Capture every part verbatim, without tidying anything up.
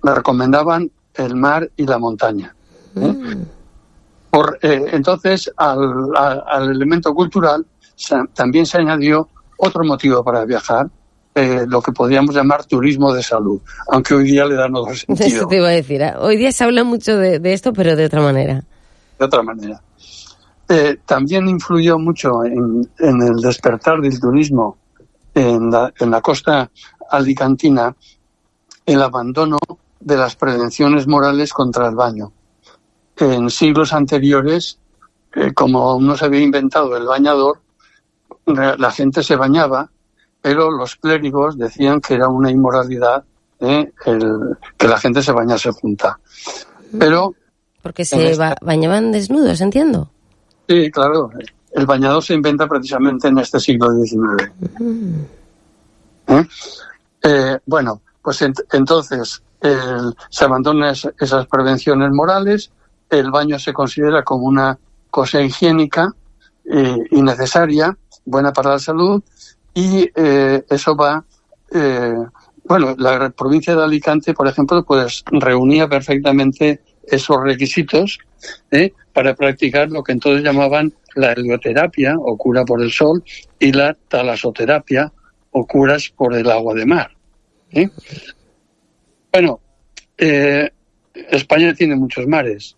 recomendaban el mar y la montaña. ¿eh? Mm. Por, eh, entonces, al, al, al elemento cultural se, también se añadió otro motivo para viajar, eh, lo que podríamos llamar turismo de salud, aunque hoy día le dan otro sentido. Eso te iba a decir. ¿eh? Hoy día se habla mucho de, de esto, pero de otra manera. De otra manera. Eh, también influyó mucho en, en el despertar del turismo en la, en la costa alicantina el abandono de las prevenciones morales contra el baño. En siglos anteriores, eh, como no se había inventado el bañador, la gente se bañaba, pero los clérigos decían que era una inmoralidad eh, el, que la gente se bañase junta. Pero porque se esta... ba- bañaban desnudos, entiendo. Sí, claro. El bañador se inventa precisamente en este siglo diecinueve. Mm. ¿Eh? Eh, bueno, pues ent- entonces el, se abandonan es, esas prevenciones morales, el baño se considera como una cosa higiénica eh, y necesaria, buena para la salud, y eh, eso va... Eh, bueno, la provincia de Alicante, por ejemplo, pues reunía perfectamente esos requisitos ¿eh? para practicar lo que entonces llamaban la helioterapia, o cura por el sol, y la talasoterapia, o curas por el agua de mar. ¿eh? Bueno, eh, España tiene muchos mares.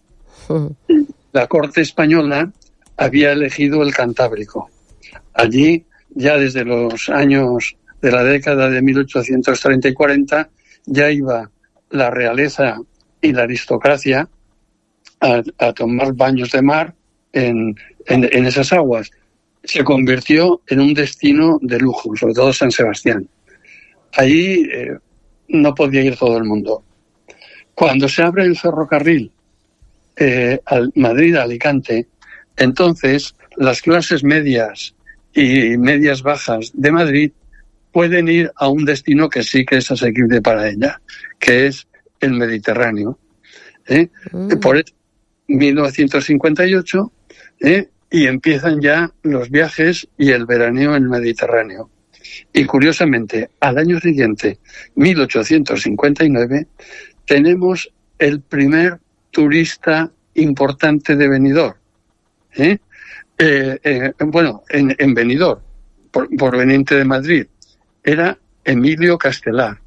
La corte española había elegido el Cantábrico. Allí, ya desde los años de la década de mil ochocientos treinta y cuarenta, ya iba la realeza y la aristocracia a, a tomar baños de mar en, en, en esas aguas. Se convirtió en un destino de lujo, sobre todo San Sebastián. Allí eh, no podía ir todo el mundo. Cuando se abre el ferrocarril eh, al Madrid-Alicante, entonces las clases medias y medias bajas de Madrid pueden ir a un destino que sí que es asequible para ella, que es el Mediterráneo. ¿eh? Mm. Por mil novecientos cincuenta y ocho, ¿eh? y empiezan ya los viajes y el veraneo en el Mediterráneo. Y curiosamente, al año siguiente, mil ochocientos cincuenta y nueve, tenemos el primer turista importante de Benidorm. ¿eh? Eh, eh, bueno, en, en Benidorm, por, proveniente de Madrid, era Emilio Castelar.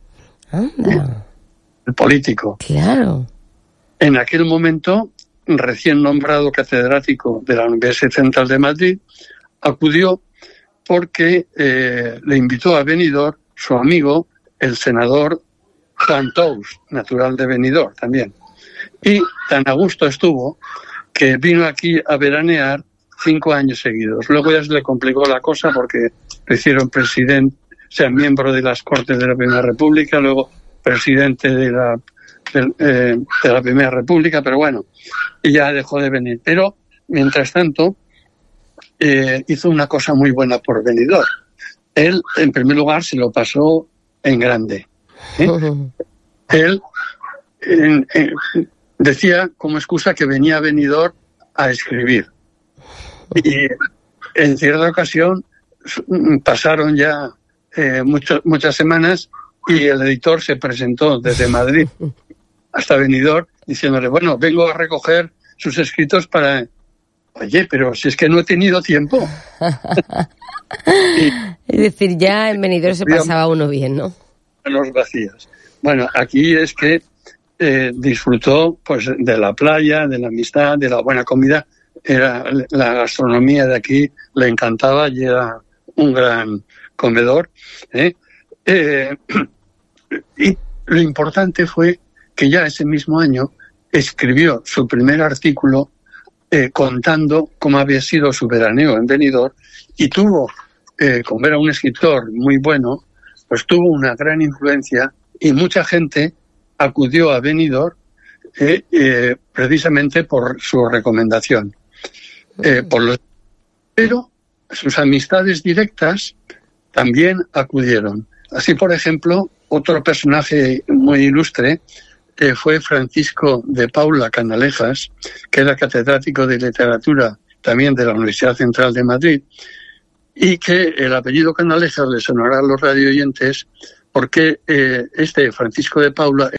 Anda. El político. Claro. En aquel momento, recién nombrado catedrático de la Universidad Central de Madrid, acudió porque eh, le invitó a Benidorm su amigo, el senador Juan Tous, natural de Benidorm también. Y tan a gusto estuvo que vino aquí a veranear cinco años seguidos. Luego ya se le complicó la cosa porque lo hicieron presidente, o sea, miembro de las Cortes de la Primera República, luego presidente de la, de, eh, de la Primera República, pero bueno, y ya dejó de venir. Pero, mientras tanto, eh, hizo una cosa muy buena por Benidorm. Él, en primer lugar, se lo pasó en grande. ¿eh? Él en, en, decía como excusa que venía a Benidorm a escribir. Y en cierta ocasión pasaron ya eh, mucho, muchas semanas y el editor se presentó desde Madrid hasta Benidorm diciéndole, bueno, vengo a recoger sus escritos para... Oye, pero si es que no he tenido tiempo. y, es decir, ya en Benidorm se pasaba uno bien, ¿no? Los vacíos. Bueno, aquí es que eh, disfrutó pues de la playa, de la amistad, de la buena comida. Era la gastronomía de aquí, le encantaba y era un gran comedor. ¿eh? Eh, y lo importante fue que ya ese mismo año escribió su primer artículo eh, contando cómo había sido su veraneo en Benidorm y tuvo, eh, como era un escritor muy bueno, pues tuvo una gran influencia y mucha gente acudió a Benidorm eh, eh, precisamente por su recomendación. Eh, por los... Pero sus amistades directas también acudieron. Así, por ejemplo, otro personaje muy ilustre eh, fue Francisco de Paula Canalejas, que era catedrático de literatura también de la Universidad Central de Madrid, y que el apellido Canalejas le sonará a los radioyentes porque eh, este Francisco de Paula